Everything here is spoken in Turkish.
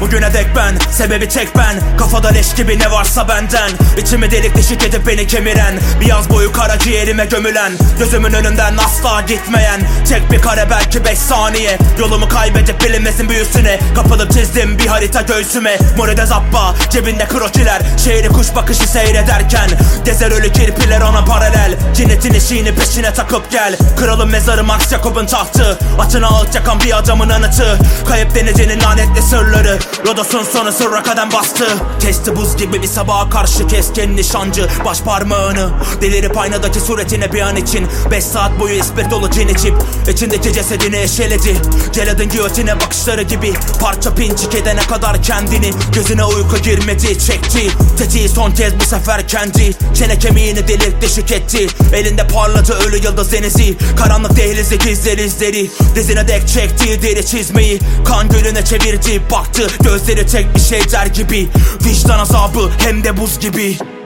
Bugüne dek ben, sebebi tek ben. Kafada leş gibi ne varsa benden. İçimi delik deşik edip beni kemiren, bir yaz boyu karaciğerime gömülen, gözümün önünden asla gitmeyen tek bir kare, belki 5 saniye. Yolumu kaybedip bilinmesin büyüsüne kapılıp çizdim bir harita göğsüme. Moride zappa, cebinde krokiler, şehri kuş bakışı seyrederken gezer ölü kirpiler ona paralel. Cinnetin eşiğini peşine takıp gel. Kralın mezarı Max Jacob'un tahtı, atına ağıt yakan bir adamın anıtı. Kayıp denizinin lanetli sırları, Rodos'un sonu sırra kadem bastı. Kesti buz gibi bir sabaha karşı keskin nişancı baş parmağını, delirip aynadaki suretine bir an için 5 saat boyu ispir dolu cin içip içindeki cesedini eşeledi. Celadın giyotine bakışları gibi parça pinçik edene kadar kendini. Gözüne uyku girmedi, çekti tetiği son kez bu sefer kendi. Çene kemiğini delik deşik etti, elinde parladı ölü yıldız denizi. Karanlık dehlizi gizler izleri, dizine dek çekti deri çizmeyi. Kan gölüne çevirdi baktı, gözleri tek bir şey der gibi. Vicdan azabı hem de buz gibi.